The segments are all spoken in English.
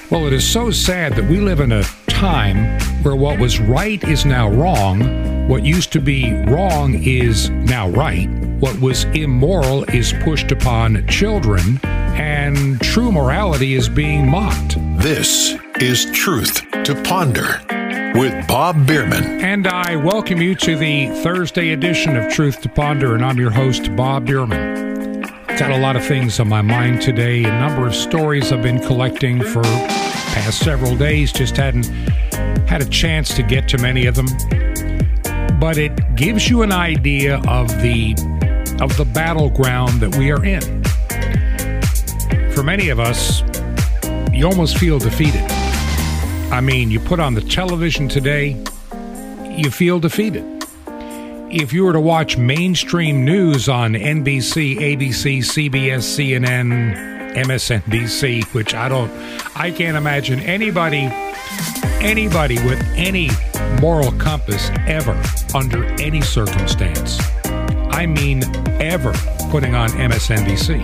Well, it is so sad that we live in a time where what was right is now wrong, what used to be wrong is now right, what was immoral is pushed upon children, and true morality is being mocked. This is Truth to Ponder with Bob Bierman. And I welcome you to the Thursday edition of Truth to Ponder, and I'm your host, Bob Bierman. Got a lot of things on my mind today, a number of stories I've been collecting for past several days, just hadn't had a chance to get to many of them. But it gives you an idea of the battleground that we are in. For many of us, you almost feel defeated. I mean, you put on the television today, you feel defeated. If you were to watch mainstream news on NBC, ABC, CBS, CNN, MSNBC, which I can't imagine anybody with any moral compass ever, under any circumstance, I mean ever, putting on MSNBC.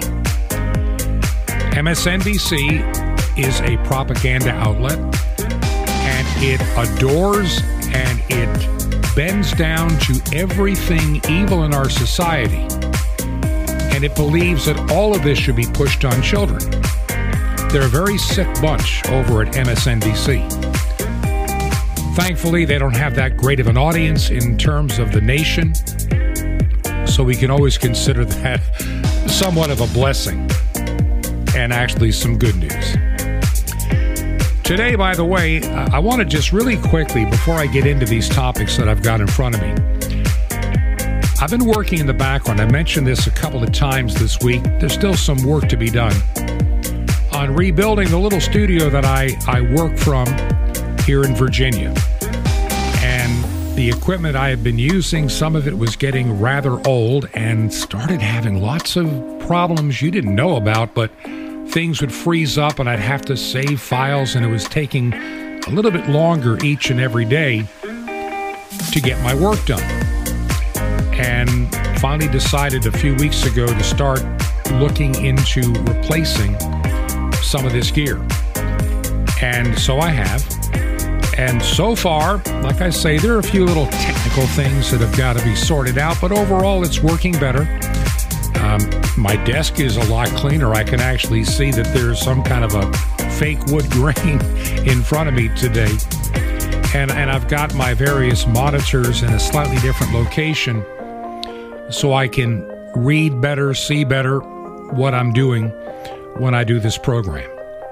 MSNBC is a propaganda outlet, and it adores and it bends down to everything evil in our society, and it believes that all of this should be pushed on children. They're a very sick bunch over at MSNBC. Thankfully, they don't have that great of an audience in terms of the nation, so we can always consider that somewhat of a blessing and actually some good news. Today, by the way, I want to just really quickly, before I get into these topics that I've got in front of me, I've been working in the background. I mentioned this a couple of times this week. There's still some work to be done on rebuilding the little studio that I work from here in Virginia. And the equipment I had been using, some of it was getting rather old and started having lots of problems you didn't know about, but things would freeze up and I'd have to save files, and it was taking a little bit longer each and every day to get my work done. And finally decided a few weeks ago to start looking into replacing some of this gear. And so I have. And so far, like I say, there are a few little technical things that have got to be sorted out, but overall it's working better. My desk is a lot cleaner. I can actually see that there's some kind of a fake wood grain in front of me today. And I've got my various monitors in a slightly different location so I can read better, see better what I'm doing when I do this program.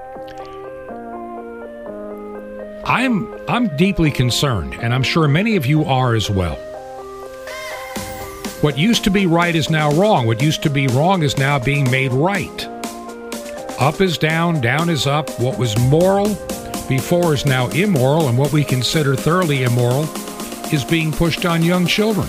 I'm deeply concerned, and I'm sure many of you are as well. What used to be right is now wrong. What used to be wrong is now being made right. Up is down, down is up. What was moral before is now immoral, and what we consider thoroughly immoral is being pushed on young children.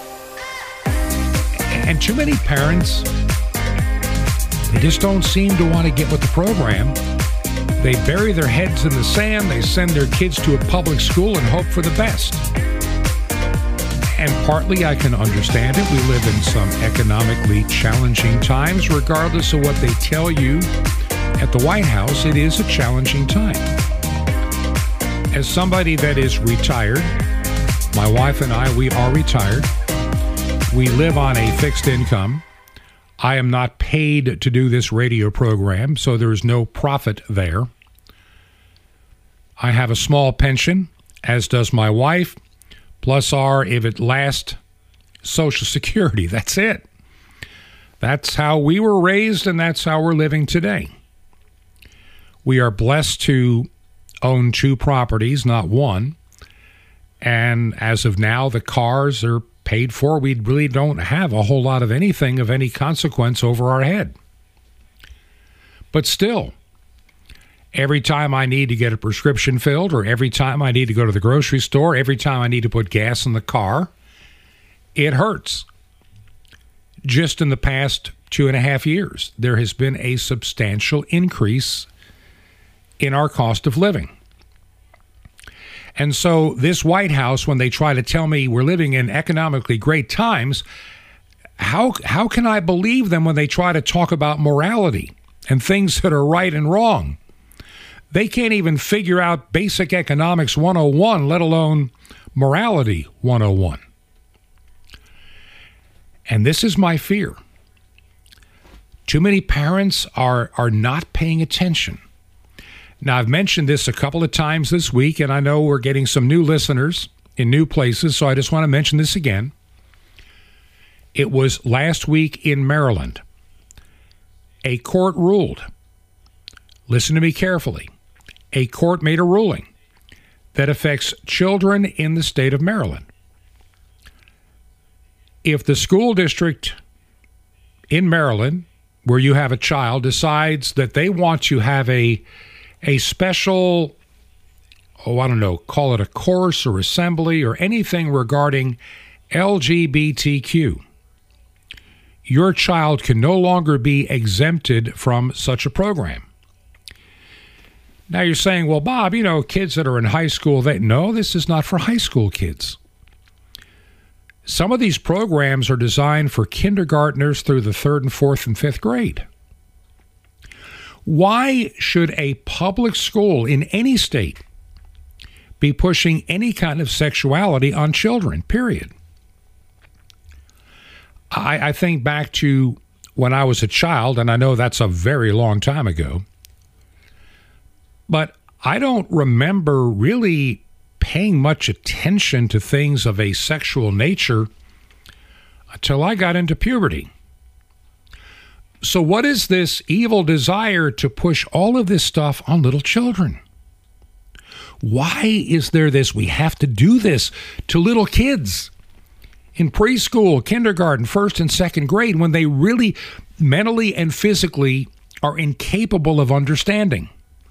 And too many parents, they just don't seem to want to get with the program. They bury their heads in the sand, they send their kids to a public school and hope for the best. And partly I can understand it. We live in some economically challenging times. Regardless of what they tell you at the White House, it is a challenging time. As somebody that is retired, my wife and I, we are retired. We live on a fixed income. I am not paid to do this radio program, so there is no profit there. I have a small pension, as does my wife, plus our, if it lasts, Social Security. That's it. That's how we were raised, and that's how we're living today. We are blessed to own 2 properties, not one. And as of now, the cars are paid for. We really don't have a whole lot of anything of any consequence over our head. But still, every time I need to get a prescription filled, or every time I need to go to the grocery store, every time I need to put gas in the car, it hurts. Just in the past 2.5 years, there has been a substantial increase in our cost of living. And so this White House, when they try to tell me we're living in economically great times, how can I believe them when they try to talk about morality and things that are right and wrong? They can't even figure out basic economics 101, let alone morality 101. And this is my fear. Too many parents are not paying attention. Now, I've mentioned this a couple of times this week, and I know we're getting some new listeners in new places, so I just want to mention this again. It was last week in Maryland. A court ruled. Listen to me carefully. A court made a ruling that affects children in the state of Maryland. If the school district in Maryland, where you have a child, decides that they want to have a special, call it a course or assembly or anything regarding LGBTQ, your child can no longer be exempted from such a program. Now you're saying, well, Bob, kids that are in high school, no, this is not for high school kids. Some of these programs are designed for kindergartners through the 3rd and 4th and 5th grade. Why should a public school in any state be pushing any kind of sexuality on children, period? I think back to when I was a child, and I know that's a very long time ago, but I don't remember really paying much attention to things of a sexual nature until I got into puberty. So what is this evil desire to push all of this stuff on little children? Why is there this? We have to do this to little kids in preschool, kindergarten, 1st and 2nd grade, when they really mentally and physically are incapable of understanding.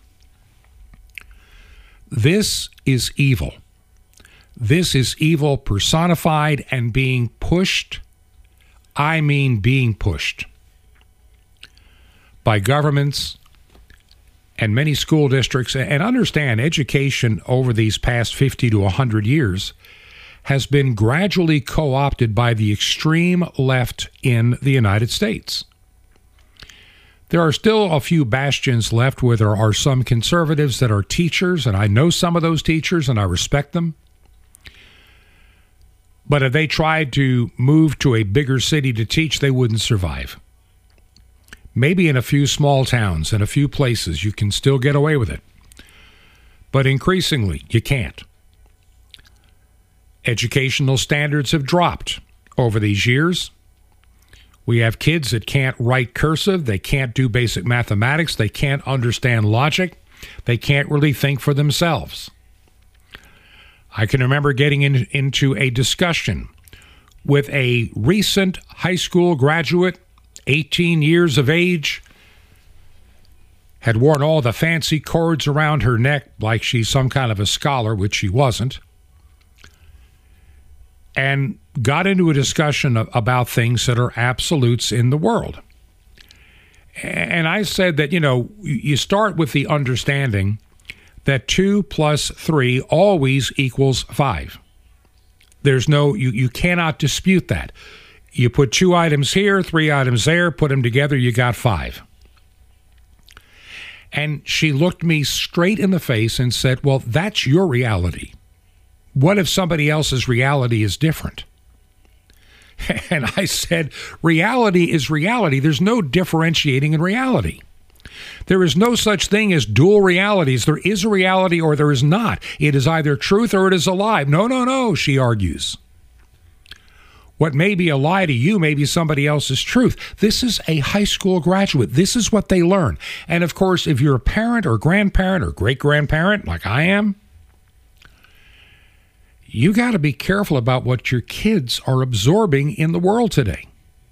This is evil. This is evil personified and being pushed. I mean being pushed by governments and many school districts. And understand, education over these past 50 to 100 years has been gradually co-opted by the extreme left in the United States. There are still a few bastions left where there are some conservatives that are teachers, and I know some of those teachers and I respect them. But if they tried to move to a bigger city to teach, they wouldn't survive. Maybe in a few small towns and a few places you can still get away with it. But increasingly, you can't. Educational standards have dropped over these years. We have kids that can't write cursive, they can't do basic mathematics, they can't understand logic, they can't really think for themselves. I can remember getting into a discussion with a recent high school graduate, 18 years of age, had worn all the fancy cords around her neck like she's some kind of a scholar, which she wasn't, and got into a discussion about things that are absolutes in the world. And I said that, you start with the understanding that 2 plus 3 always equals 5. There's no, you cannot dispute that. You put 2 items here, 3 items there, put them together, you got 5. And she looked me straight in the face and said, well, that's your reality. What if somebody else's reality is different? And I said, reality is reality. There's no differentiating in reality. There is no such thing as dual realities. There is a reality or there is not. It is either truth or it is a lie. No, she argues. What may be a lie to you may be somebody else's truth. This is a high school graduate. This is what they learn. And of course, if you're a parent or grandparent or great-grandparent like I am, you got to be careful about what your kids are absorbing in the world today.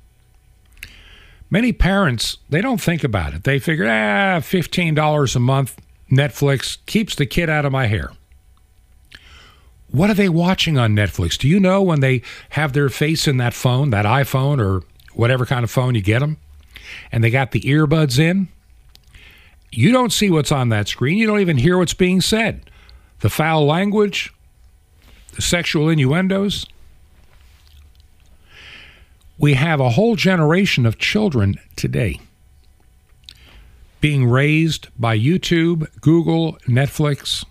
Many parents, they don't think about it. They figure, $15 a month, Netflix keeps the kid out of my hair. What are they watching on Netflix? Do you know when they have their face in that phone, that iPhone or whatever kind of phone you get them, and they got the earbuds in? You don't see what's on that screen. You don't even hear what's being said. The foul language, the sexual innuendos. We have a whole generation of children today being raised by YouTube, Google, Netflix,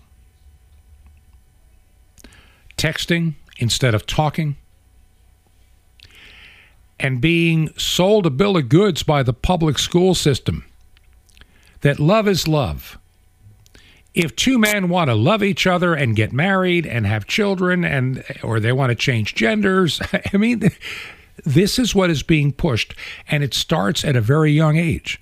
texting instead of talking, and being sold a bill of goods by the public school system that love is love. If two men want to love each other and get married and have children, or they want to change genders, I mean, this is what is being pushed, and it starts at a very young age.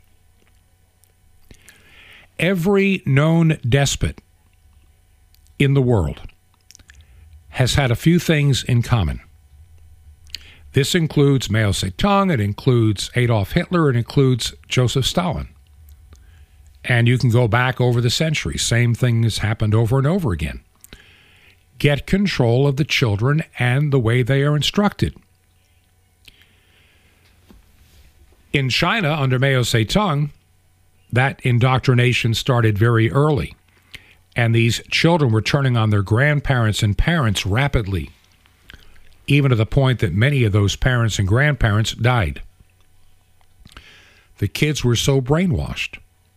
Every known despot in the world has had a few things in common. This includes Mao Zedong, it includes Adolf Hitler, it includes Joseph Stalin. And you can go back over the centuries. Same thing has happened over and over again. Get control of the children and the way they are instructed. In China, under Mao Zedong, that indoctrination started very early. And these children were turning on their grandparents and parents rapidly, even to the point that many of those parents and grandparents died. The kids were so brainwashed.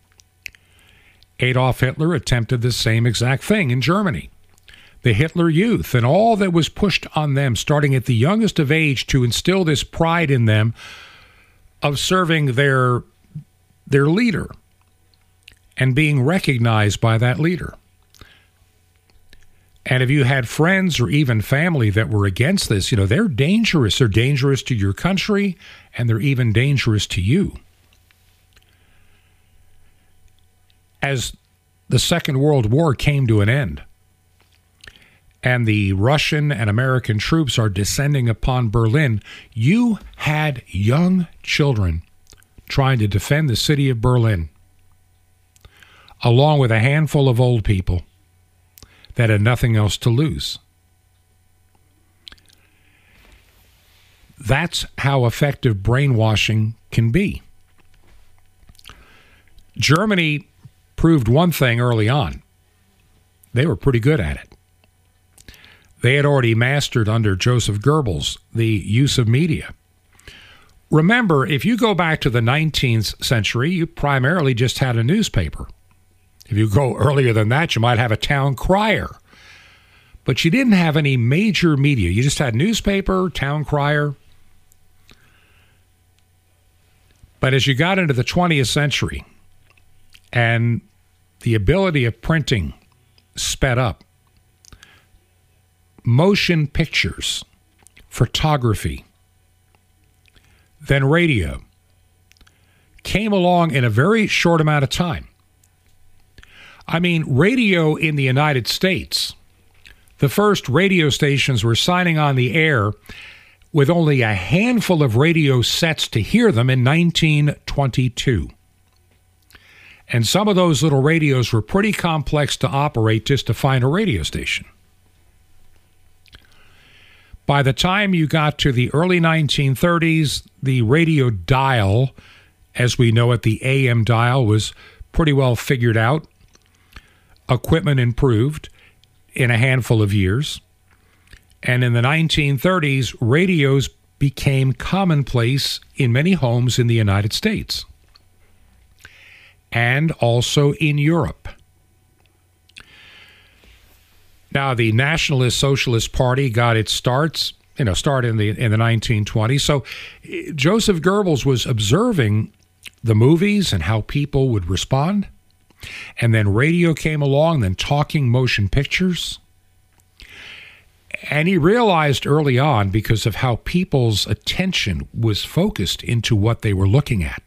Adolf Hitler attempted the same exact thing in Germany. The Hitler Youth and all that was pushed on them, starting at the youngest of age, to instill this pride in them of serving their leader and being recognized by that leader. And if you had friends or even family that were against this, they're dangerous. They're dangerous to your country, and they're even dangerous to you. As the Second World War came to an end, and the Russian and American troops are descending upon Berlin, you had young children trying to defend the city of Berlin, along with a handful of old people that had nothing else to lose. That's how effective brainwashing can be. Germany proved one thing early on. They were pretty good at it. They had already mastered under Joseph Goebbels the use of media. Remember, if you go back to the 19th century, you primarily just had a newspaper. If you go earlier than that, you might have a town crier. But you didn't have any major media. You just had newspaper, town crier. But as you got into the 20th century and the ability of printing sped up, motion pictures, photography, then radio came along in a very short amount of time. I mean, radio in the United States, the first radio stations were signing on the air with only a handful of radio sets to hear them in 1922. And some of those little radios were pretty complex to operate just to find a radio station. By the time you got to the early 1930s, the radio dial, as we know it, the AM dial, was pretty well figured out. Equipment improved in a handful of years. And in the 1930s, radios became commonplace in many homes in the United States and also in Europe. Now, the Nationalist Socialist Party got its start in the 1920s. So Joseph Goebbels was observing the movies and how people would respond. And then radio came along, then talking motion pictures. And he realized early on, because of how people's attention was focused into what they were looking at,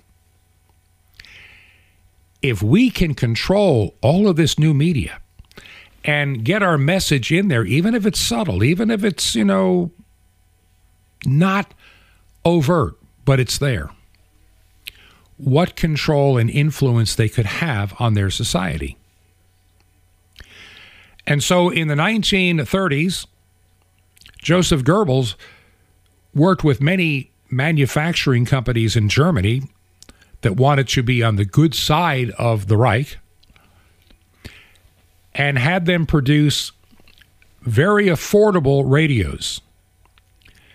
if we can control all of this new media and get our message in there, even if it's subtle, even if it's, not overt, but it's there, what control and influence they could have on their society. And so in the 1930s, Joseph Goebbels worked with many manufacturing companies in Germany that wanted to be on the good side of the Reich and had them produce very affordable radios.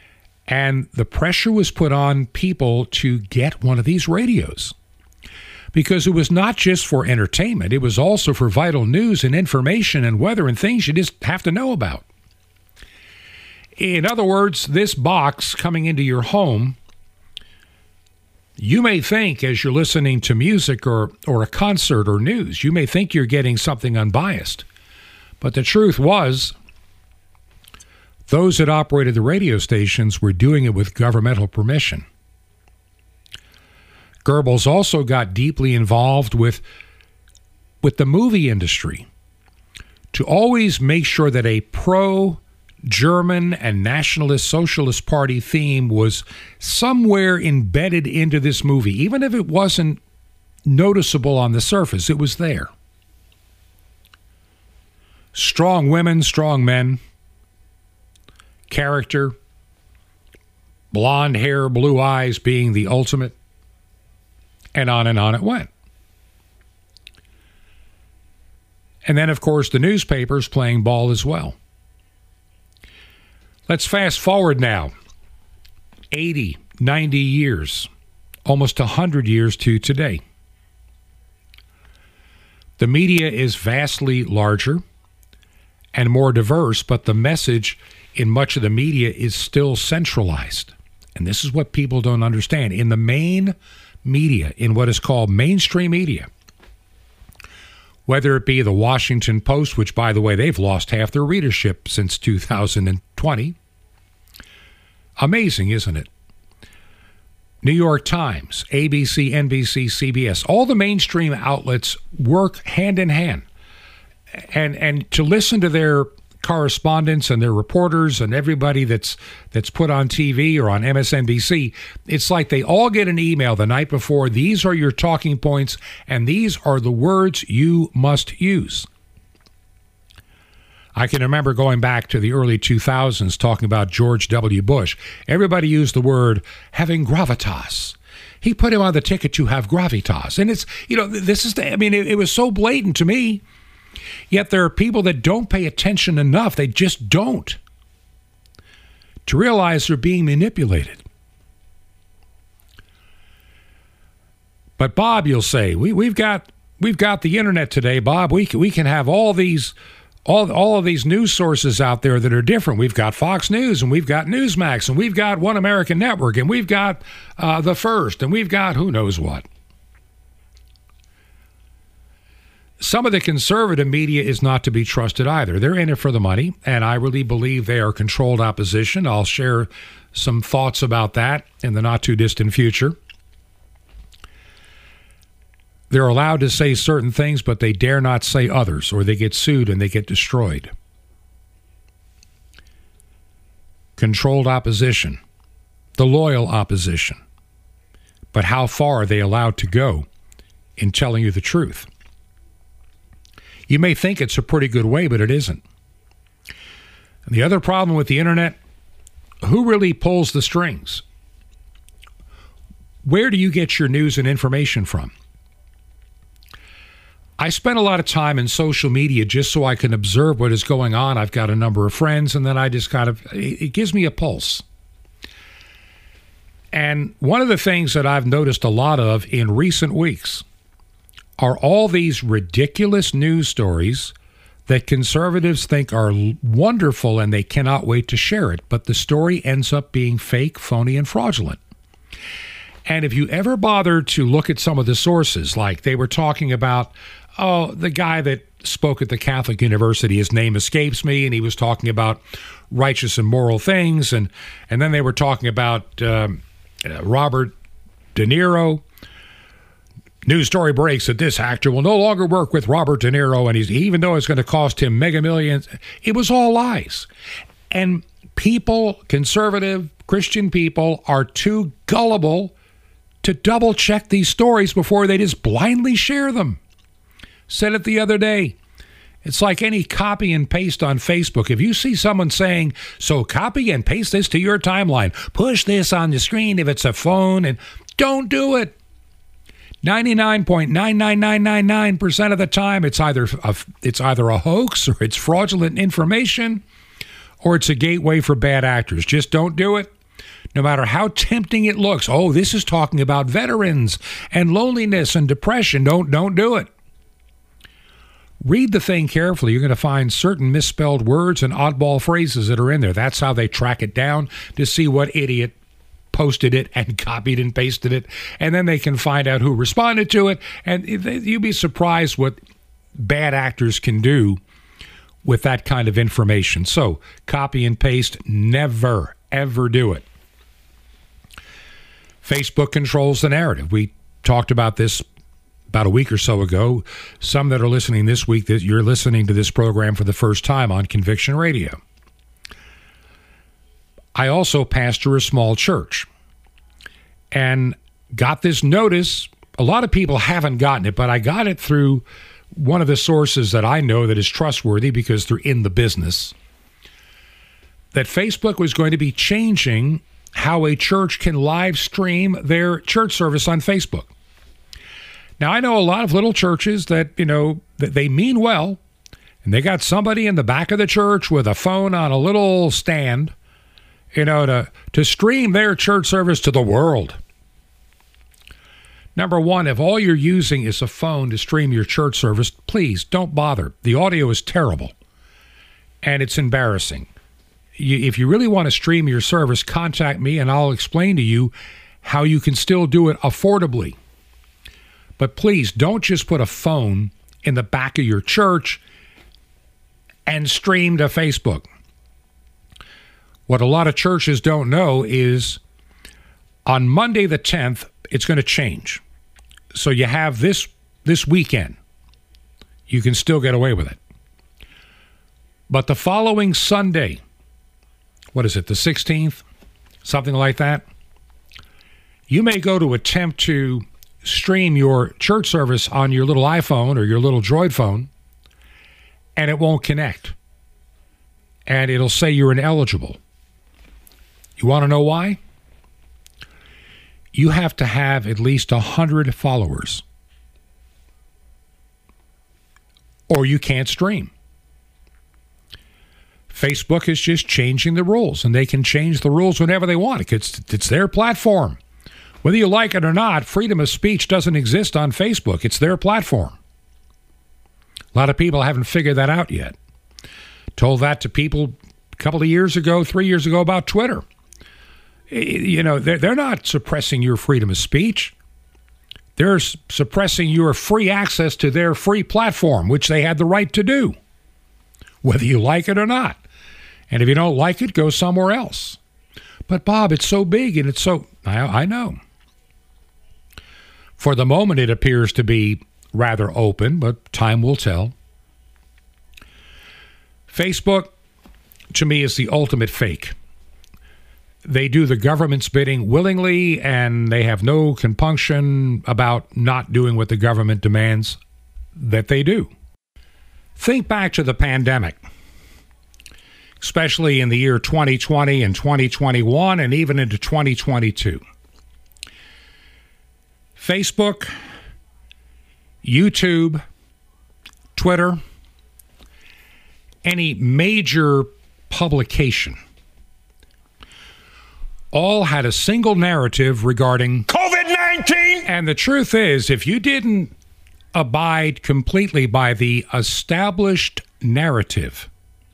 And the pressure was put on people to get one of these radios. because it was not just for entertainment. It was also for vital news and information and weather and things you just have to know about. In other words, this box coming into your home, you may think as you're listening to music or a concert or news, you may think you're getting something unbiased. But the truth was, those that operated the radio stations were doing it with governmental permission. Goebbels also got deeply involved with the movie industry to always make sure that a pro-German and nationalist socialist party theme was somewhere embedded into this movie. Even if it wasn't noticeable on the surface, it was there. Strong women, strong men, character, blonde hair, blue eyes being the ultimate, and on it went. And then, of course, the newspapers playing ball as well. Let's fast forward now 80, 90 years, almost 100 years to today. The media is vastly larger and more diverse, but the message in much of the media is still centralized. And this is what people don't understand. In the main media, in what is called mainstream media, whether it be the Washington Post, which, by the way, they've lost half their readership since 2020. Amazing, isn't it? New York Times, ABC, NBC, CBS, all the mainstream outlets work hand in hand. And to listen to their correspondents and their reporters and everybody that's put on TV or on MSNBC, it's like they all get an email the night before. These are your talking points, and these are the words you must use. I can remember going back to the early 2000s talking about George W. Bush. Everybody used the word having gravitas. He put him on the ticket to have gravitas. And it's, this is, it was so blatant to me. Yet there are people that don't pay attention enough. They just don't, to realize they're being manipulated. But Bob, you'll say, we've got the internet today, Bob. We can have all of these news sources out there that are different. We've got Fox News, and we've got Newsmax, and we've got One American Network, and we've got The First, and we've got who knows what. Some of the conservative media is not to be trusted either. They're in it for the money, and I really believe they are controlled opposition. I'll share some thoughts about that in the not-too-distant future. They're allowed to say certain things, but they dare not say others, or they get sued and they get destroyed. Controlled opposition, the loyal opposition. But how far are they allowed to go in telling you the truth? You may think it's a pretty good way, but it isn't. And the other problem with the internet, who really pulls the strings? Where do you get your news and information from? I spend a lot of time in social media just so I can observe what is going on. I've got a number of friends, and then I just it gives me a pulse. And one of the things that I've noticed a lot of in recent weeks are all these ridiculous news stories that conservatives think are wonderful and they cannot wait to share it, but the story ends up being fake, phony, and fraudulent. And if you ever bother to look at some of the sources, like they were talking about, the guy that spoke at the Catholic University, his name escapes me, and he was talking about righteous and moral things, and then they were talking about Robert De Niro. News story breaks that this actor will no longer work with Robert De Niro, and even though it's going to cost him mega millions, it was all lies. And people, conservative Christian people, are too gullible to double check these stories before they just blindly share them. Said it the other day. It's like any copy and paste on Facebook. If you see someone saying, so copy and paste this to your timeline, push this on the screen if it's a phone, and don't do it. 99.99999% of the time, it's either a hoax, or it's fraudulent information, or it's a gateway for bad actors. Just don't do it. No matter how tempting it looks. Oh, this is talking about veterans and loneliness and depression. Don't do it. Read the thing carefully. You're going to find certain misspelled words and oddball phrases that are in there. That's how they track it down to see what idiot posted it and copied and pasted it. And then they can find out who responded to it. And you'd be surprised what bad actors can do with that kind of information. So copy and paste, never, ever do it. Facebook controls the narrative. We talked about this about a week or so ago. Some that are listening this week, that you're listening to this program for the first time on Conviction Radio. I also pastor a small church and got this notice. A lot of people haven't gotten it, but I got it through one of the sources that I know that is trustworthy because they're in the business, that Facebook was going to be changing how a church can live stream their church service on Facebook. Now, I know a lot of little churches that, that they mean well, and they got somebody in the back of the church with a phone on a little stand, to stream their church service to the world. Number one, if all you're using is a phone to stream your church service, please don't bother. The audio is terrible, and it's embarrassing. If you really want to stream your service, contact me, and I'll explain to you how you can still do it affordably. But please don't just put a phone in the back of your church and stream to Facebook. What a lot of churches don't know is on Monday the 10th, it's going to change. So you have this weekend. You can still get away with it. But the following Sunday, what is it, the 16th? Something like that. You may go to attempt to stream your church service on your little iPhone or your little Droid phone, and it won't connect. And it'll say you're ineligible. You want to know why? You have to have at least 100 followers, or you can't stream. Facebook is just changing the rules, and they can change the rules whenever they want. It's their platform. Whether you like it or not, freedom of speech doesn't exist on Facebook. It's their platform. A lot of people haven't figured that out yet. Told that to people a couple of years ago, 3 years ago about Twitter. They're not suppressing your freedom of speech. They're suppressing your free access to their free platform, which they had the right to do, whether you like it or not. And if you don't like it, go somewhere else. But Bob, it's so big and it's so... I know. For the moment, it appears to be rather open, but time will tell. Facebook, to me, is the ultimate fake. They do the government's bidding willingly, and they have no compunction about not doing what the government demands that they do. Think back to the pandemic, especially in the year 2020 and 2021 and even into 2022. Facebook, YouTube, Twitter, any major publication all had a single narrative regarding COVID-19. And the truth is, if you didn't abide completely by the established narrative,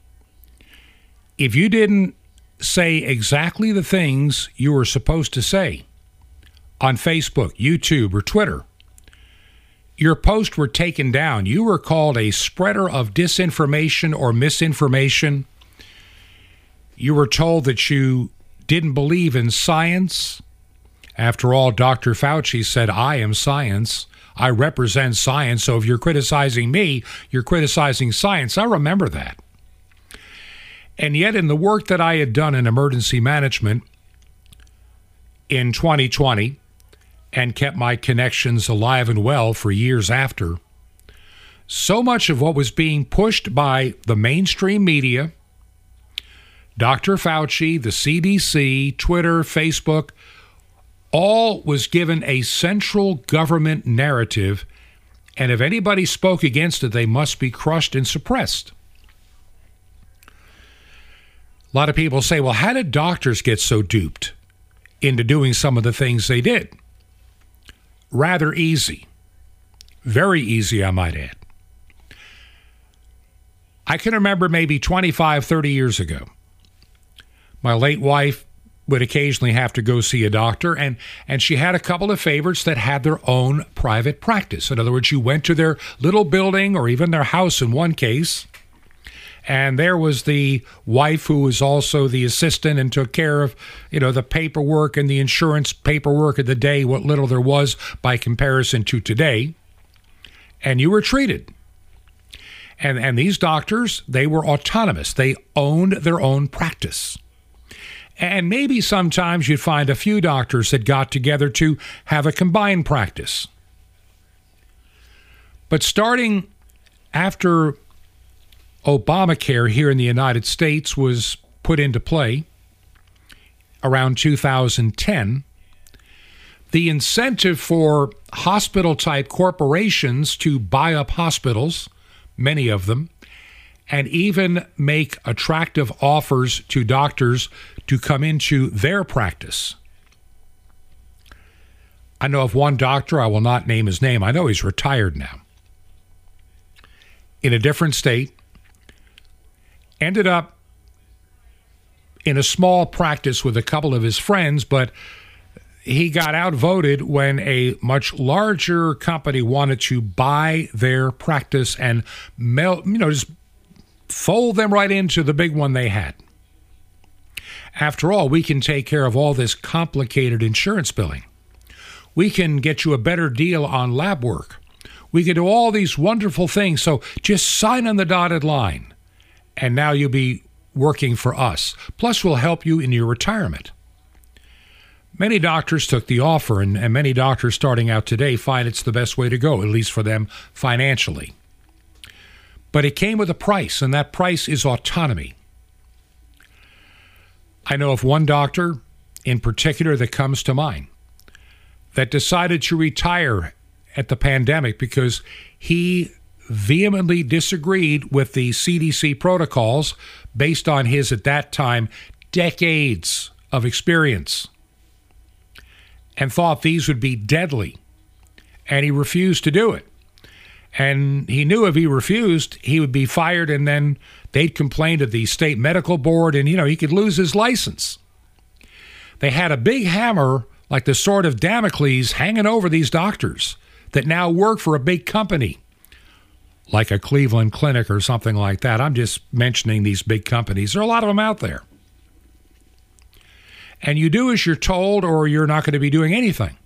if you didn't say exactly the things you were supposed to say on Facebook, YouTube, or Twitter, your posts were taken down. You were called a spreader of disinformation or misinformation. You were told that you didn't believe in science. After all, Dr. Fauci said, I am science. I represent science. So if you're criticizing me, you're criticizing science. I remember that. And yet in the work that I had done in emergency management in 2020 and kept my connections alive and well for years after, so much of what was being pushed by the mainstream media, Dr. Fauci, the CDC, Twitter, Facebook, all was given a central government narrative, and if anybody spoke against it, they must be crushed and suppressed. A lot of people say, well, how did doctors get so duped? into doing some of the things they did. Rather easy. Very easy, I might add. I can remember maybe 25, 30 years ago, my late wife would occasionally have to go see a doctor, and she had a couple of favorites that had their own private practice. In other words, you went to their little building or even their house in one case, and there was the wife who was also the assistant and took care of, the paperwork and the insurance paperwork of the day, what little there was by comparison to today, and you were treated. And these doctors, they were autonomous. They owned their own practice. And maybe sometimes you'd find a few doctors that got together to have a combined practice. But starting after Obamacare here in the United States was put into play around 2010, the incentive for hospital-type corporations to buy up hospitals, many of them, and even make attractive offers to doctors to come into their practice. I know of one doctor, I will not name his name, I know he's retired now, in a different state, ended up in a small practice with a couple of his friends, but he got outvoted when a much larger company wanted to buy their practice and just fold them right into the big one they had. After all, we can take care of all this complicated insurance billing. We can get you a better deal on lab work. We can do all these wonderful things, so just sign on the dotted line, and now you'll be working for us. Plus, we'll help you in your retirement. Many doctors took the offer, and many doctors starting out today find it's the best way to go, at least for them financially. But it came with a price, and that price is autonomy. I know of one doctor in particular that comes to mind that decided to retire at the pandemic because he vehemently disagreed with the CDC protocols based on his, at that time, decades of experience, and thought these would be deadly, and he refused to do it. And he knew if he refused, he would be fired, and then they'd complain to the state medical board, and, he could lose his license. They had a big hammer, like the sword of Damocles, hanging over these doctors that now work for a big company, like a Cleveland Clinic or something like that. I'm just mentioning these big companies. There are a lot of them out there. And you do as you're told, or you're not going to be doing anything.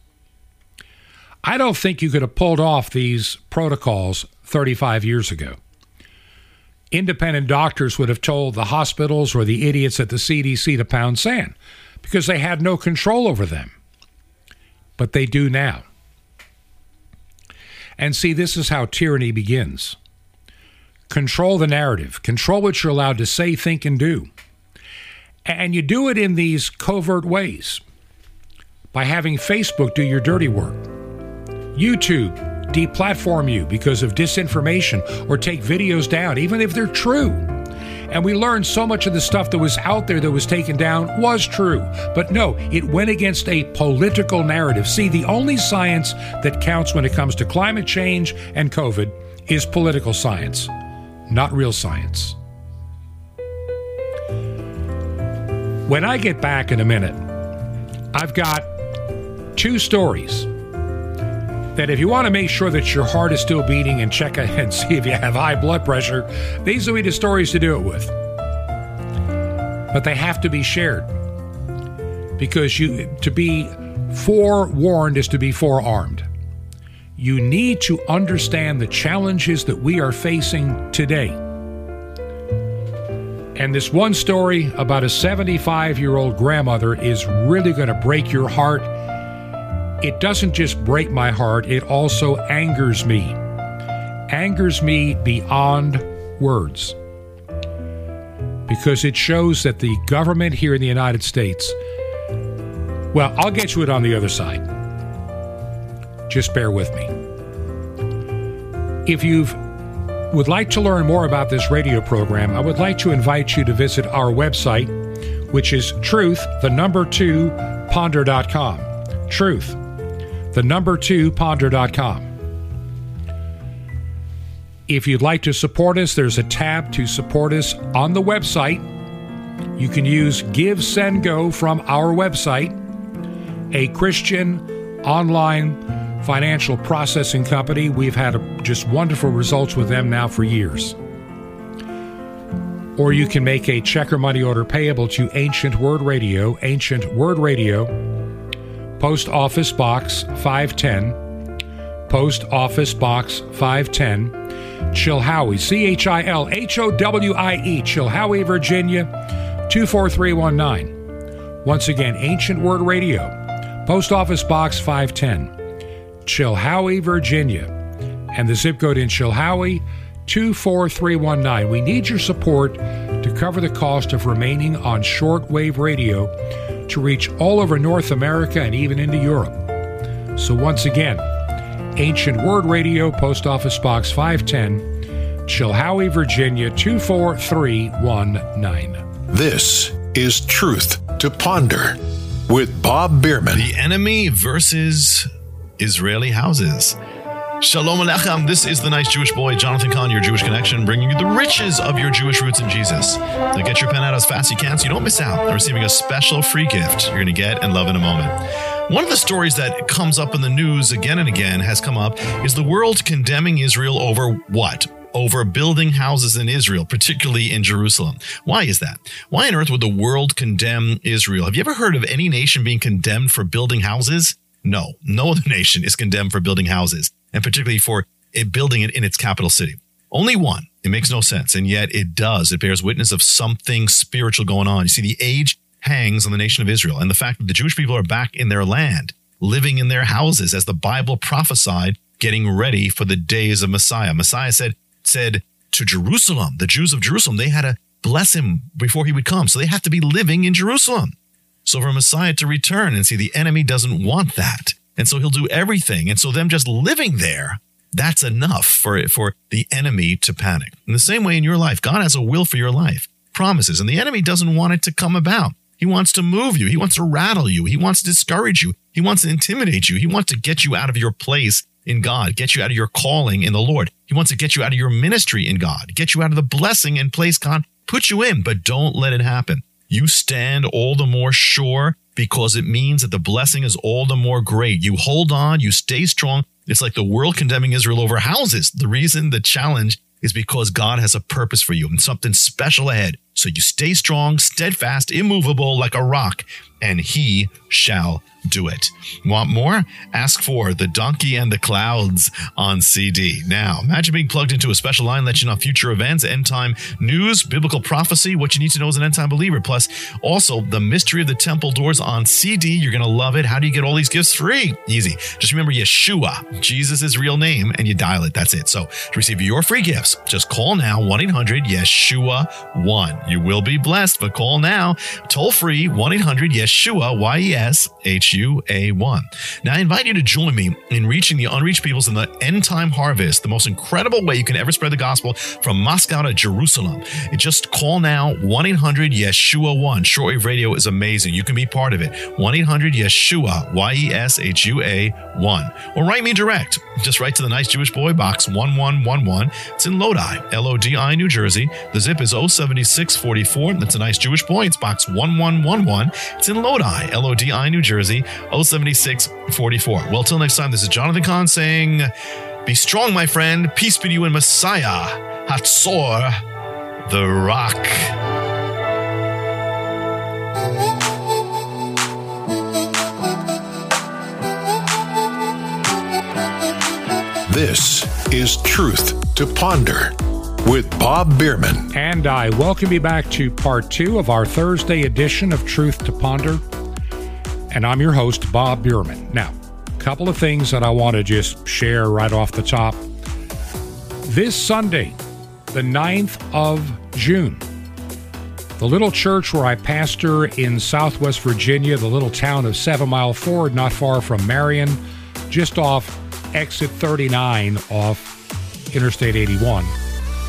I don't think you could have pulled off these protocols 35 years ago. Independent doctors would have told the hospitals or the idiots at the CDC to pound sand because they had no control over them. But they do now. And see, this is how tyranny begins. Control the narrative. Control what you're allowed to say, think, and do. And you do it in these covert ways. By having Facebook do your dirty work. YouTube deplatform you because of disinformation or take videos down, even if they're true. And we learned so much of the stuff that was out there that was taken down was true. But no, it went against a political narrative. See, the only science that counts when it comes to climate change and COVID is political science, not real science. When I get back in a minute, I've got two stories that if you want to make sure that your heart is still beating and check and see if you have high blood pressure, these will be the stories to do it with. But they have to be shared because to be forewarned is to be forearmed. You need to understand the challenges that we are facing today. And this one story about a 75-year-old grandmother is really going to break your heart. It doesn't just break my heart, it also angers me. Angers me beyond words. Because it shows that the government here in the United States, well, I'll get to it on the other side. Just bear with me. If you would like to learn more about this radio program, I would like to invite you to visit our website, which is truth, the number 2, truth2ponder.com. Truth, the number 2ponder.com. If you'd like to support us, there's a tab to support us on the website. You can use Give, Send, Go from our website, a Christian online financial processing company. We've had just wonderful results with them now for years. Or you can make a check or money order payable to Ancient Word Radio, Post Office Box 510, Post Office Box 510, Chilhowie, Chilhowie, Chilhowie, Virginia, 24319. Once again, Ancient Word Radio, Post Office Box 510, Chilhowie, Virginia, and the zip code in Chilhowie, 24319. We need your support to cover the cost of remaining on shortwave radio to reach all over North America and even into Europe. So once again, Ancient Word Radio, Post Office Box 510, Chilhowie, Virginia, 24319. This is Truth to Ponder with Bob Bierman. The enemy versus Israeli houses. Shalom Aleichem. This is the nice Jewish boy, Jonathan Cahn, your Jewish connection, bringing you the riches of your Jewish roots in Jesus. Now get your pen out as fast as you can so you don't miss out on receiving a special free gift you're going to get and love in a moment. One of the stories that comes up in the news again and again has come up is the world condemning Israel over what? Over building houses in Israel, particularly in Jerusalem. Why is that? Why on earth would the world condemn Israel? Have you ever heard of any nation being condemned for building houses? No other nation is condemned for building houses, and particularly for building it in its capital city. Only one. It makes no sense, and yet it does. It bears witness of something spiritual going on. You see, the age hangs on the nation of Israel, and the fact that the Jewish people are back in their land, living in their houses, as the Bible prophesied, getting ready for the days of Messiah. Messiah said to Jerusalem, the Jews of Jerusalem, they had to bless him before he would come, so they have to be living in Jerusalem. So for Messiah to return, and see, the enemy doesn't want that. And so he'll do everything. And so them just living there, that's enough for the enemy to panic. In the same way in your life, God has a will for your life, promises, and the enemy doesn't want it to come about. He wants to move you. He wants to rattle you. He wants to discourage you. He wants to intimidate you. He wants to get you out of your place in God, get you out of your calling in the Lord. He wants to get you out of your ministry in God, get you out of the blessing and place God put you in, but don't let it happen. You stand all the more sure because it means that the blessing is all the more great. You hold on, you stay strong. It's like the world condemning Israel over houses. The reason, the challenge is because God has a purpose for you and something special ahead. So you stay strong, steadfast, immovable like a rock, and he shall do it. Want more? Ask for The Donkey and the Clouds on CD. Now, imagine being plugged into a special line, let you know future events, end time news, biblical prophecy, what you need to know as an end time believer. Plus, also the mystery of the temple doors on CD. You're going to love it. How do you get all these gifts free? Easy. Just remember Yeshua, Jesus' real name, and you dial it. That's it. So to receive your free gifts, just call now, 1-800-YESHUA-1. You will be blessed, but call now. Toll free, 1-800-YESHUA, YESHUA-1. Now, I invite you to join me in reaching the unreached peoples in the end time harvest, the most incredible way you can ever spread the gospel from Moscow to Jerusalem. Just call now, 1-800-YESHUA-1. Shortwave radio is amazing. You can be part of it. 1-800-YESHUA, YESHUA-1. Or write me direct. Just write to the Nice Jewish Boy, Box 1111. It's in Lodi, Lodi, New Jersey. The zip is 07644. That's a Nice Jewish Boy. It's Box 1111. It's in Lodi, Lodi, New Jersey, 07644. Well, till next time, this is Jonathan Cahn saying, be strong, my friend. Peace be to you in Messiah, Hatzor, the Rock. This is Truth to Ponder with Bob Bierman. And I welcome you back to part 2 of our Thursday edition of Truth to Ponder. And I'm your host, Bob Bierman. Now, a couple of things that I want to just share right off the top. This Sunday, the 9th of June, the little church where I pastor in Southwest Virginia, the little town of 7 Mile Ford, not far from Marion, just off exit 39 off Interstate 81.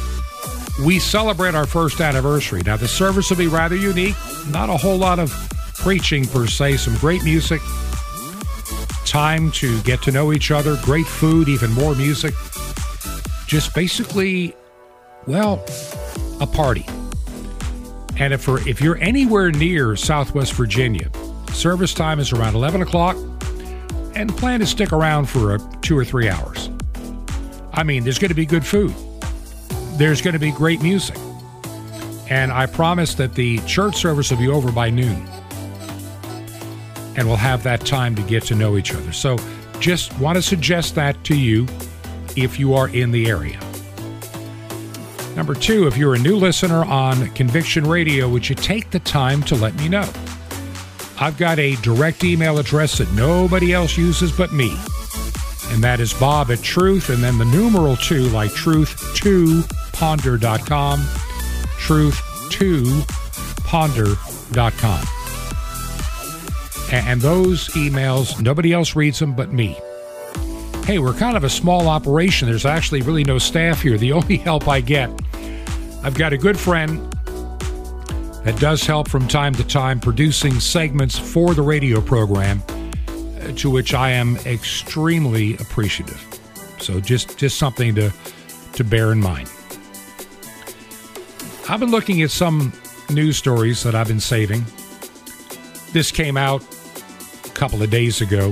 We celebrate our first anniversary. Now, the service will be rather unique. Not a whole lot of preaching per se, some great music, time to get to know each other, great food, even more music. Just basically, well, a party. And if you're anywhere near Southwest Virginia, service time is around 11 o'clock, and plan to stick around for 2 or 3 hours. I mean, there's going to be good food. There's going to be great music. And I promise that the church service will be over by noon. And we'll have that time to get to know each other. So just want to suggest that to you if you are in the area. Number 2, if you're a new listener on Conviction Radio, would you take the time to let me know? I've got a direct email address that nobody else uses but me. And that is bob@truth, and then the numeral 2, like truth2ponder.com, truth2ponder.com. And those emails, nobody else reads them but me. Hey, we're kind of a small operation. There's actually really no staff here. The only help I get, I've got a good friend that does help from time to time producing segments for the radio program, to which I am extremely appreciative. So just something to bear in mind. I've been looking at some news stories that I've been saving. This came out a couple of days ago.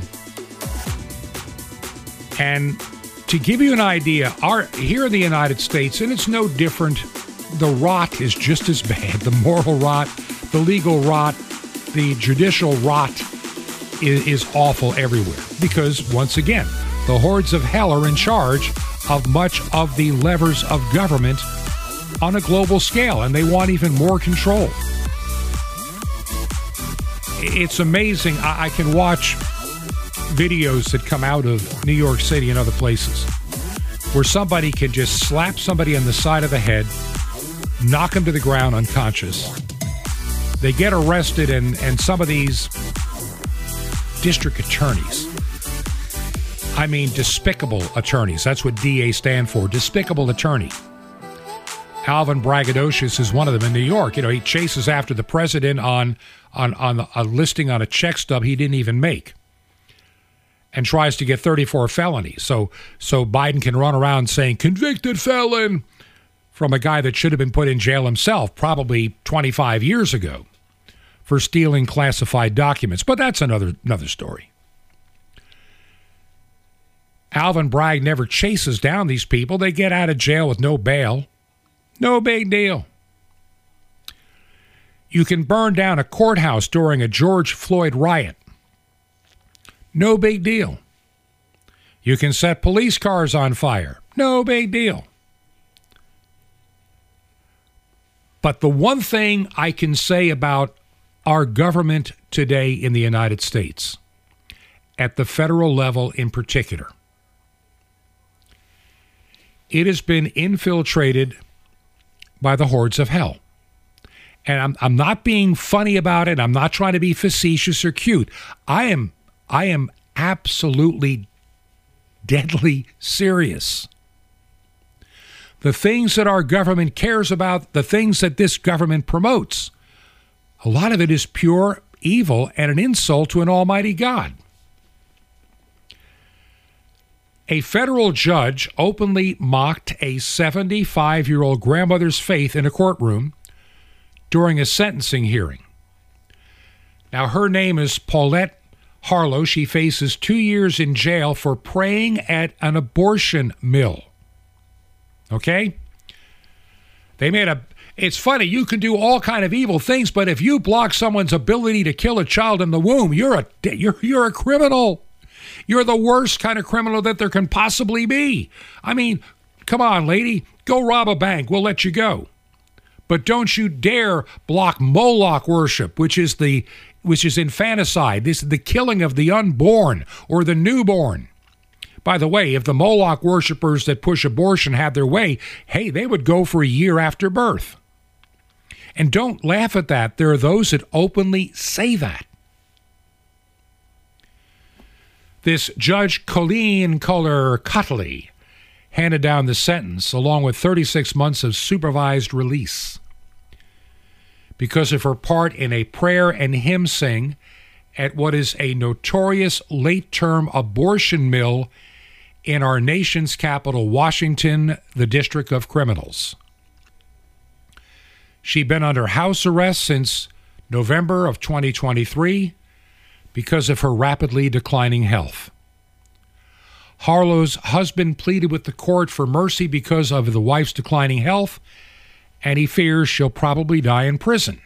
And to give you an idea, here in the United States, and it's no different, the rot is just as bad. The moral rot, the legal rot, the judicial rot is awful everywhere. Because, once again, the hordes of hell are in charge of much of the levers of government on a global scale, and they want even more control. It's amazing. I can watch videos that come out of New York City and other places where somebody can just slap somebody on the side of the head, knock them to the ground unconscious. They get arrested, and some of these district attorneys, I mean despicable attorneys, that's what DA stand for, despicable attorney. Alvin Braggadocious is one of them in New York. You know, he chases after the president on a listing on a check stub he didn't even make, and tries to get 34 felonies. So Biden can run around saying, convicted felon, from a guy that should have been put in jail himself probably 25 years ago for stealing classified documents. But that's another story. Alvin Bragg never chases down these people. They get out of jail with no bail. No big deal. You can burn down a courthouse during a George Floyd riot. No big deal. You can set police cars on fire. No big deal. But the one thing I can say about our government today in the United States, at the federal level in particular, it has been infiltrated by the hordes of hell. And I'm not being funny about it. I'm not trying to be facetious or cute. I am absolutely deadly serious. The things that our government cares about, the things that this government promotes, a lot of it is pure evil and an insult to an almighty God. A federal judge openly mocked a 75-year-old grandmother's faith in a courtroom during a sentencing hearing. Now, her name is Paulette Harlow. She faces 2 years in jail for praying at an abortion mill. Okay? It's funny, you can do all kind of evil things, but if you block someone's ability to kill a child in the womb, you're a criminal. You're the worst kind of criminal that there can possibly be. I mean, come on, lady, go rob a bank. We'll let you go. But don't you dare block Moloch worship, which is infanticide. This is the killing of the unborn or the newborn. By the way, if the Moloch worshipers that push abortion had their way, hey, they would go for a year after birth. And don't laugh at that. There are those that openly say that. This Judge Colleen Kohler-Cutley handed down the sentence along with 36 months of supervised release. because of her part in a prayer and hymn sing at what is a notorious late-term abortion mill in our nation's capital, Washington, the District of Criminals. She'd been under house arrest since November of 2023 because of her rapidly declining health. Harlow's husband pleaded with the court for mercy because of the wife's declining health, and he fears she'll probably die in prison.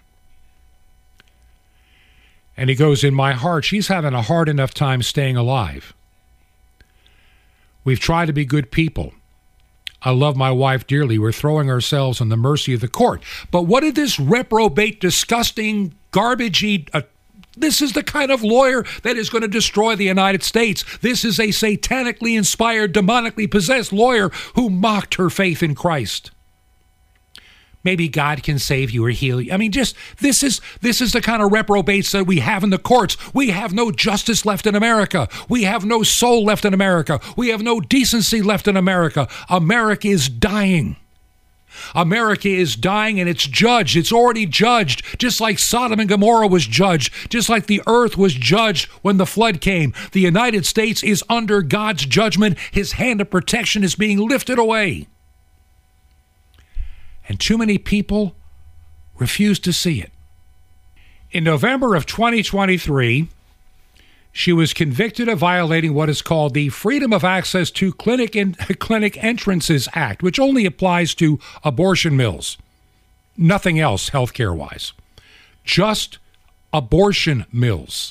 And he goes, in my heart, she's having a hard enough time staying alive. We've tried to be good people. I love my wife dearly. We're throwing ourselves on the mercy of the court. But what did this reprobate, disgusting, garbagey, this is the kind of lawyer that is going to destroy the United States. This is a satanically inspired, demonically possessed lawyer who mocked her faith in Christ. Maybe God can save you or heal you. I mean, this is the kind of reprobates that we have in the courts. We have no justice left in America. We have no soul left in America. We have no decency left in America. America is dying. America is dying, and it's judged. It's already judged, just like Sodom and Gomorrah was judged, just like the earth was judged when the flood came. The United States is under God's judgment. His hand of protection is being lifted away. And too many people refuse to see it. In November of 2023, she was convicted of violating what is called the Freedom of Access to Clinic Entrances Act, which only applies to abortion mills. Nothing else healthcare-wise. Just abortion mills.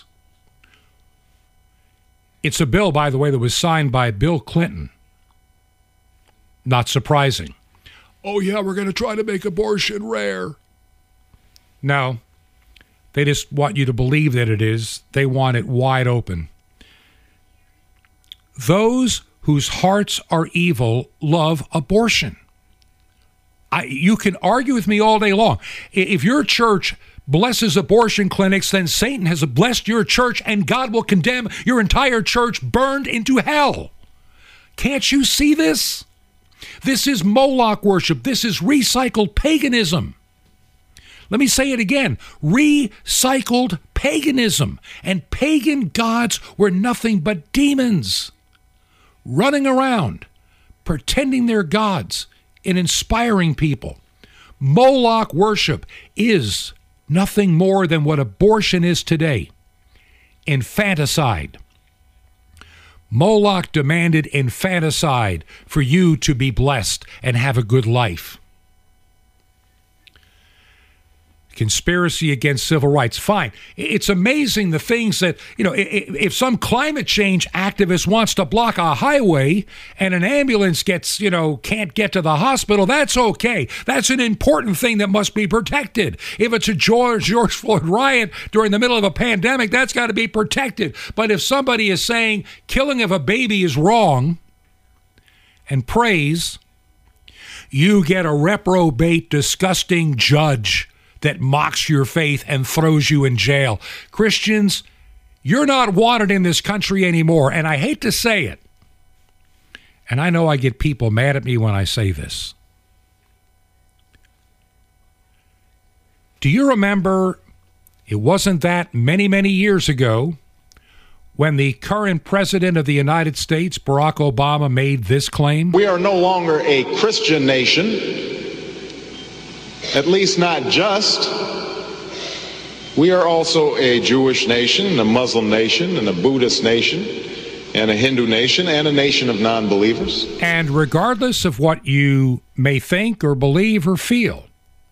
It's a bill, by the way, that was signed by Bill Clinton. Not surprising. Oh, yeah, we're going to try to make abortion rare. No, they just want you to believe that it is. They want it wide open. Those whose hearts are evil love abortion. You can argue with me all day long. If your church blesses abortion clinics, then Satan has blessed your church, and God will condemn your entire church burned into hell. Can't you see this? This is Moloch worship. This is recycled paganism. Let me say it again. Recycled paganism. And pagan gods were nothing but demons running around, pretending they're gods and inspiring people. Moloch worship is nothing more than what abortion is today. Infanticide. Moloch demanded infanticide for you to be blessed and have a good life. Conspiracy against civil rights. Fine. It's amazing the things that, if some climate change activist wants to block a highway and an ambulance can't get to the hospital, that's okay. That's an important thing that must be protected. If it's a George Floyd riot during the middle of a pandemic, that's got to be protected. But if somebody is saying killing of a baby is wrong and prays, you get a reprobate, disgusting judge that mocks your faith and throws you in jail. Christians, you're not wanted in this country anymore, and I hate to say it. And I know I get people mad at me when I say this. Do you remember, it wasn't that many, many years ago, when the current president of the United States, Barack Obama, made this claim? We are no longer a Christian nation. At least not just. We are also a Jewish nation, a Muslim nation, and a Buddhist nation, and a Hindu nation, and a nation of non-believers. And regardless of what you may think or believe or feel,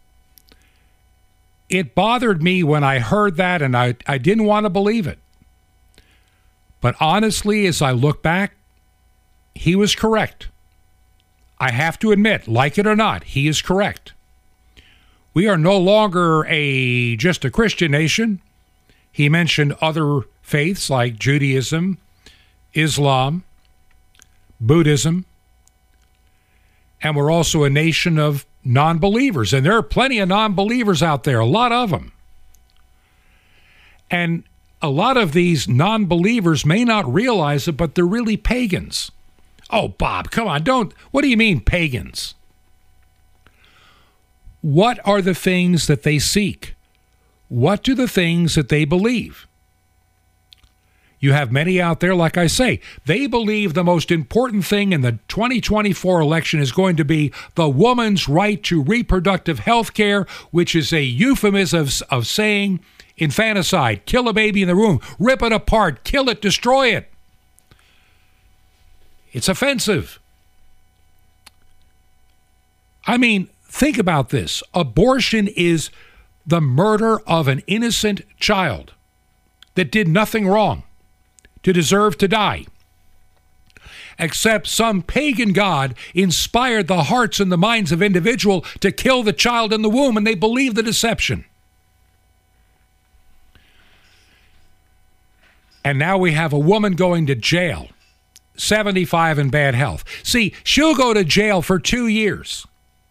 it bothered me when I heard that, and I didn't want to believe it. But honestly, as I look back, he was correct. I have to admit, like it or not, he is correct. We are no longer just a Christian nation. He mentioned other faiths like Judaism, Islam, Buddhism, and we're also a nation of non-believers. And there are plenty of non-believers out there, a lot of them. And a lot of these non-believers may not realize it, but they're really pagans. Oh, Bob, come on, what do you mean pagans? What are the things that they seek? what do the things that they believe? You have many out there, like I say, they believe the most important thing in the 2024 election is going to be the woman's right to reproductive health care, which is a euphemism of saying infanticide, kill a baby in the womb, rip it apart, kill it, destroy it. It's offensive. I mean, think about this. Abortion is the murder of an innocent child that did nothing wrong to deserve to die, except some pagan god inspired the hearts and the minds of individuals to kill the child in the womb, and they believe the deception. And now we have a woman going to jail, 75 in bad health. See, she'll go to jail for 2 years.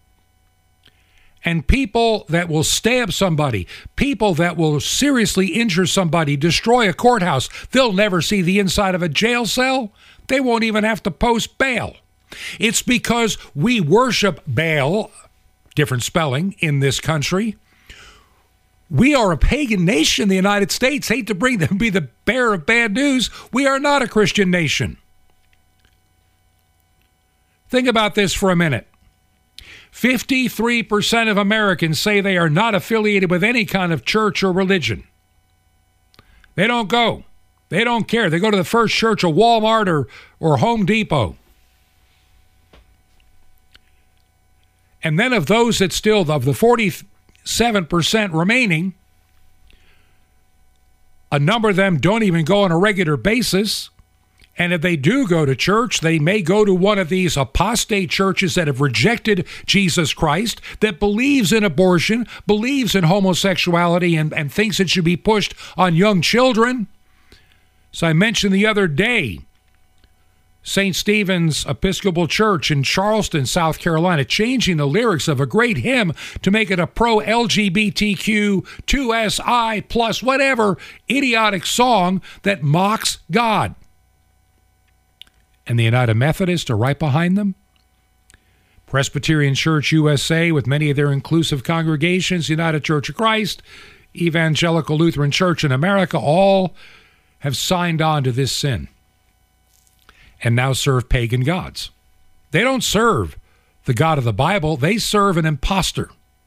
And people that will stab somebody, people that will seriously injure somebody, destroy a courthouse, they'll never see the inside of a jail cell. They won't even have to post bail. It's because we worship Baal, different spelling, in this country. We are a pagan nation, the United States. Hate to be the bearer of bad news. We are not a Christian nation. Think about this for a minute. 53% of Americans say they are not affiliated with any kind of church or religion. They don't go. They don't care. They go to the First Church or Walmart or Home Depot. And then of those that still, of the 47% remaining, a number of them don't even go on a regular basis. And if they do go to church, they may go to one of these apostate churches that have rejected Jesus Christ, that believes in abortion, believes in homosexuality, and thinks it should be pushed on young children. So I mentioned the other day, St. Stephen's Episcopal Church in Charleston, South Carolina, changing the lyrics of a great hymn to make it a pro-LGBTQ, 2SI plus whatever idiotic song that mocks God. And the United Methodists are right behind them. Presbyterian Church USA, with many of their inclusive congregations, United Church of Christ, Evangelical Lutheran Church in America, all have signed on to this sin and now serve pagan gods. They don't serve the God of the Bible. They serve an imposter.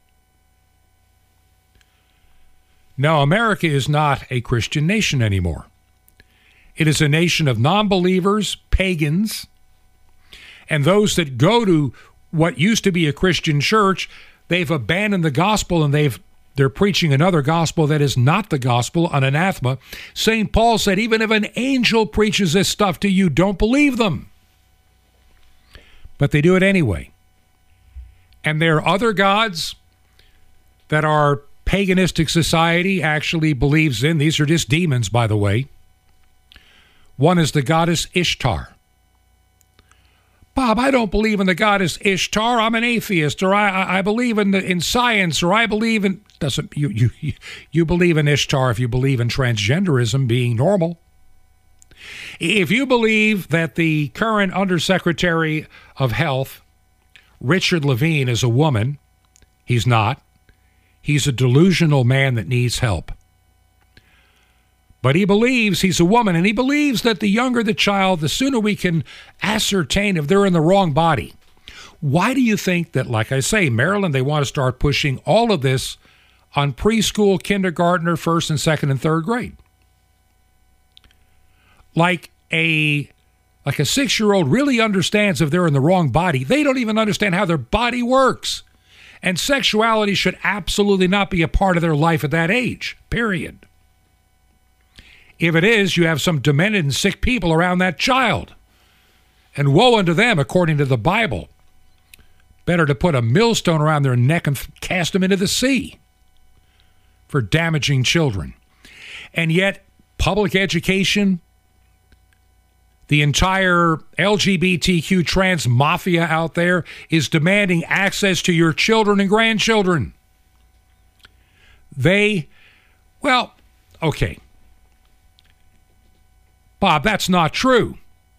Now, America is not a Christian nation anymore. It is a nation of non-believers, pagans, and those that go to what used to be a Christian church. They've abandoned the gospel and they're preaching another gospel that is not the gospel, an anathema. St. Paul said, even if an angel preaches this stuff to you, don't believe them. But they do it anyway. And there are other gods that our paganistic society actually believes in. These are just demons, by the way. One is the goddess Ishtar. Bob, I don't believe in the goddess Ishtar. I'm an atheist, or I believe in science, or I believe in... You believe in Ishtar if you believe in transgenderism being normal. If you believe that the current Undersecretary of Health, Richard Levine, is a woman, he's not. He's a delusional man that needs help. But he believes he's a woman, and he believes that the younger the child, the sooner we can ascertain if they're in the wrong body. Why do you think that, like I say, Maryland, they want to start pushing all of this on preschool, kindergartner, first and second and third grade? Like a 6-year-old really understands if they're in the wrong body. They don't even understand how their body works. And sexuality should absolutely not be a part of their life at that age, period. If it is, you have some demented and sick people around that child. And woe unto them, according to the Bible. Better to put a millstone around their neck and cast them into the sea for damaging children. And yet, public education, the entire LGBTQ trans mafia out there is demanding access to your children and grandchildren. Okay. Bob, that's not true.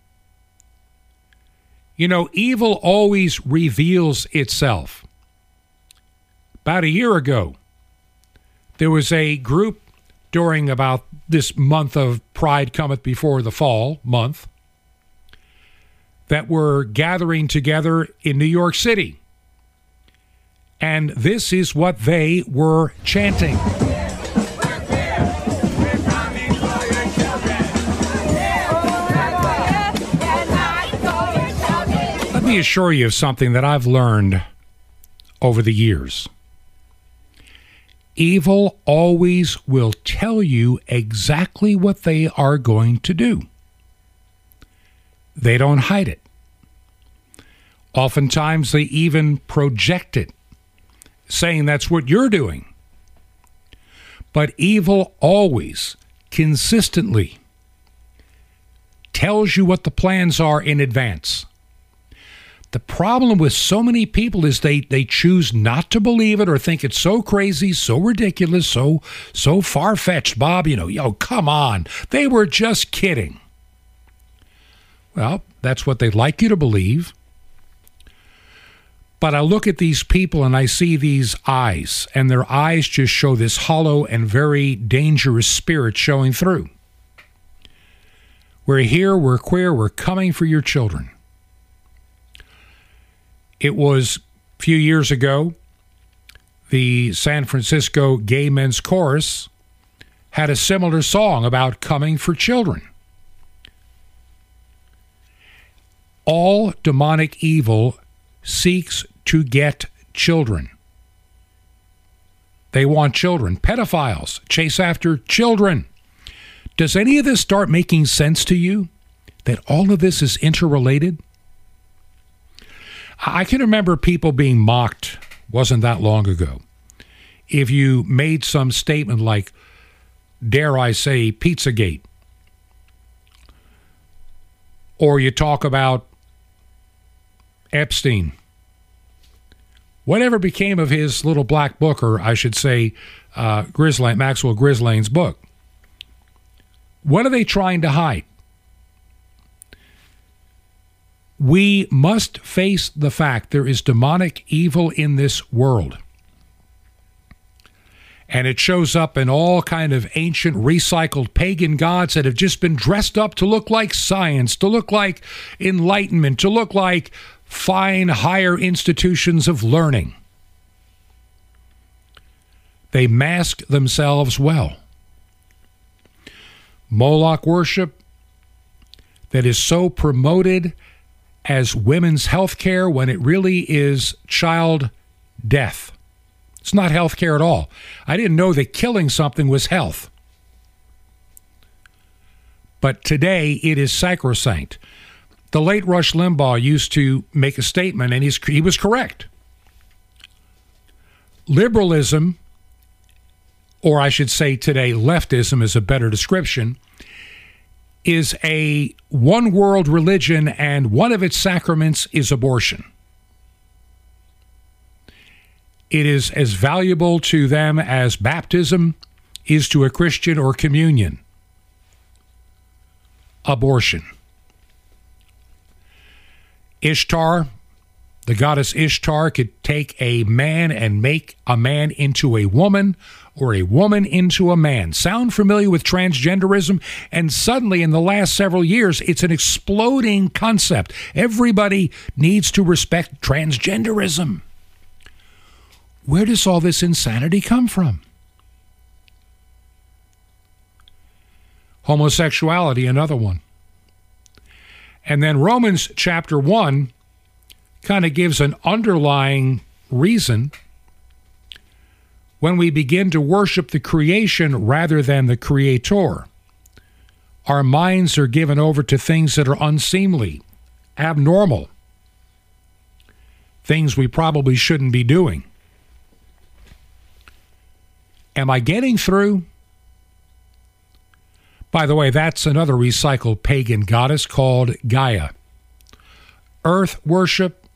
You know, evil always reveals itself. About a year ago, There was a group during about this month of Pride Cometh Before the Fall month that were gathering together in New York City. And this is what they were chanting. Let me assure you of something that I've learned over the years. Evil always will tell you exactly what they are going to do. They don't hide it. Oftentimes, they even project it, saying that's what you're doing. But evil always, consistently, tells you what the plans are in advance. The problem with so many people is they choose not to believe it or think it's so crazy, so ridiculous, so far-fetched. Bob, come on. They were just kidding. Well, that's what they'd like you to believe. But I look at these people and I see these eyes, and their eyes just show this hollow and very dangerous spirit showing through. We're here, we're queer, we're coming for your children. It was a few years ago, the San Francisco Gay Men's Chorus had a similar song about coming for children. All demonic evil seeks to get children. They want children. Pedophiles chase after children. Does any of this start making sense to you? That all of this is interrelated? I can remember people being mocked, wasn't that long ago, if you made some statement like, dare I say, Pizzagate. Or you talk about Epstein. Whatever became of his little black book, or I should say Maxwell Grislane's book? What are they trying to hide? We must face the fact there is demonic evil in this world. And it shows up in all kind of ancient, recycled pagan gods that have just been dressed up to look like science, to look like enlightenment, to look like fine, higher institutions of learning. They mask themselves well. Moloch worship that is so promoted as women's health care when it really is child death. It's not health care at all. I didn't know that killing something was health. But today it is sacrosanct. The late Rush Limbaugh used to make a statement, and he was correct. Liberalism, or I should say today leftism is a better description, is a one-world religion, and one of its sacraments is abortion. It is as valuable to them as baptism is to a Christian or communion. Abortion. Ishtar, the goddess Ishtar, could take a man and make a man into a woman or a woman into a man. Sound familiar with transgenderism? And suddenly, in the last several years, it's an exploding concept. Everybody needs to respect transgenderism. Where does all this insanity come from? Homosexuality, another one. And then Romans chapter 1 kind of gives an underlying reason. When we begin to worship the creation rather than the Creator, our minds are given over to things that are unseemly, abnormal, things we probably shouldn't be doing. Am I getting through? By the way, that's another recycled pagan goddess called Gaia. Earth worship,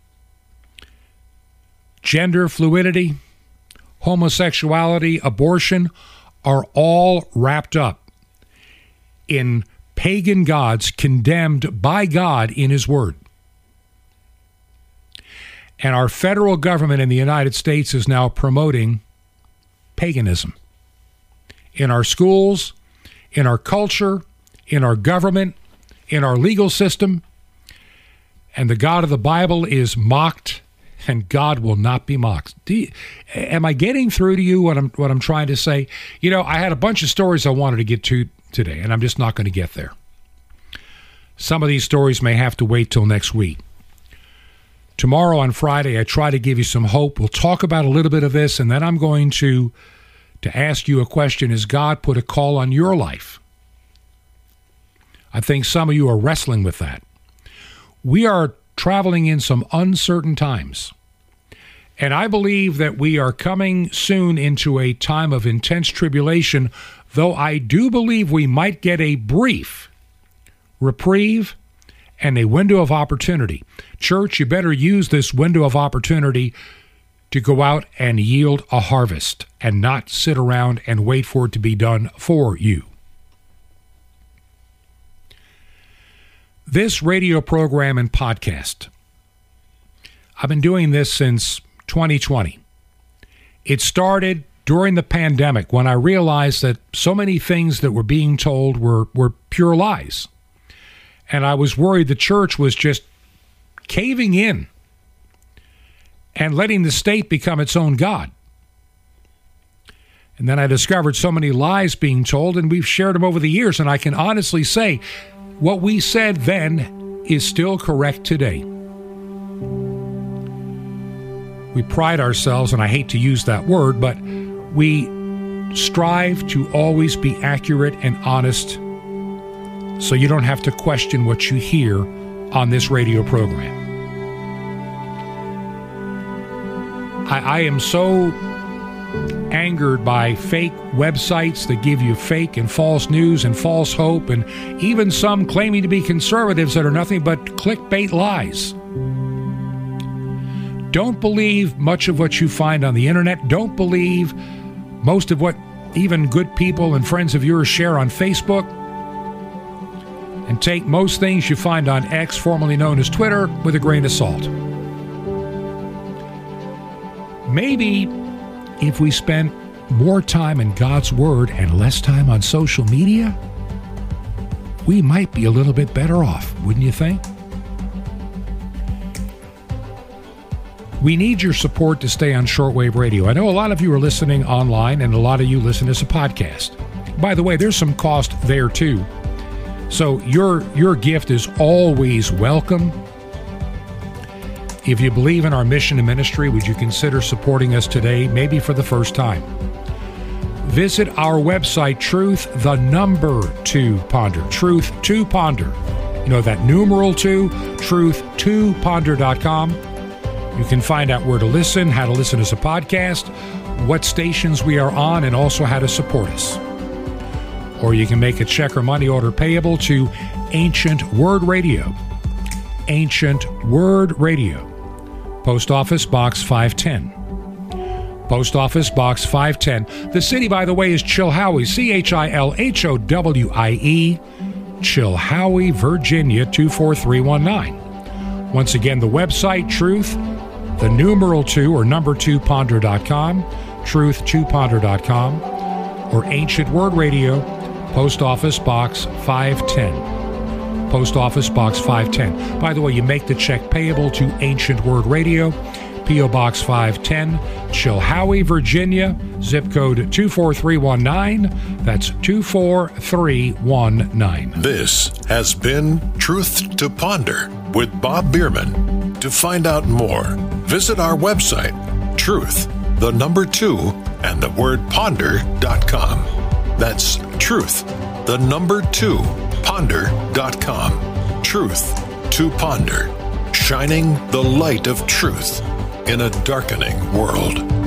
gender fluidity, homosexuality, abortion are all wrapped up in pagan gods condemned by God in His Word. And our federal government in the United States is now promoting paganism in our schools, in our culture, in our government, in our legal system. And the God of the Bible is mocked, and God will not be mocked. Am I getting through to you what I'm trying to say? You know, I had a bunch of stories I wanted to get to today, and I'm just not going to get there. Some of these stories may have to wait till next week. Tomorrow on Friday, I try to give you some hope. We'll talk about a little bit of this, and then I'm going to ask you a question. Has God put a call on your life? I think some of you are wrestling with that. We are traveling in some uncertain times, and I believe that we are coming soon into a time of intense tribulation, though I do believe we might get a brief reprieve and a window of opportunity. Church, you better use this window of opportunity to go out and yield a harvest and not sit around and wait for it to be done for you. This radio program and podcast, I've been doing this since 2020. It started during the pandemic when I realized that so many things that were being told were pure lies. And I was worried the church was just caving in and letting the state become its own God. And then I discovered so many lies being told, and we've shared them over the years, and I can honestly say what we said then is still correct today. We pride ourselves, and I hate to use that word, but we strive to always be accurate and honest, so you don't have to question what you hear on this radio program. I am so angered by fake websites that give you fake and false news and false hope, and even some claiming to be conservatives that are nothing but clickbait lies. Don't believe much of what you find on the internet. Don't believe most of what even good people and friends of yours share on Facebook. And take most things you find on X, formerly known as Twitter, with a grain of salt. Maybe if we spent more time in God's Word and less time on social media, we might be a little bit better off, wouldn't you think? We need your support to stay on shortwave radio. I know a lot of you are listening online, and a lot of you listen as a podcast. By the way, there's some cost there too. So your gift is always welcome. If you believe in our mission and ministry, would you consider supporting us today, maybe for the first time? Visit our website, Truth, the number 2 Ponder. Truth to Ponder. You know that numeral 2, truth2ponder.com. You can find out where to listen, how to listen as a podcast, what stations we are on, and also how to support us. Or you can make a check or money order payable to Ancient Word Radio. Ancient Word Radio. Post Office Box 510. Post Office Box 510. The city, by the way, is Chilhowie, Chilhowie, Chilhowie, Virginia 24319. Once again, the website, Truth, the numeral 2 or number 2 ponder.com, truth2ponder.com, or Ancient Word Radio, Post Office Box 510. Post Office Box 510. By the way, you make the check payable to Ancient Word Radio, P.O. Box 510, Chilhowie, Virginia, zip code 24319. That's 24319. This has been Truth to Ponder with Bob Bierman. To find out more, visit our website, Truth, the number 2, and the word ponder.com. That's Truth, the number 2, ponder.com. Truth to Ponder, shining the light of truth in a darkening world.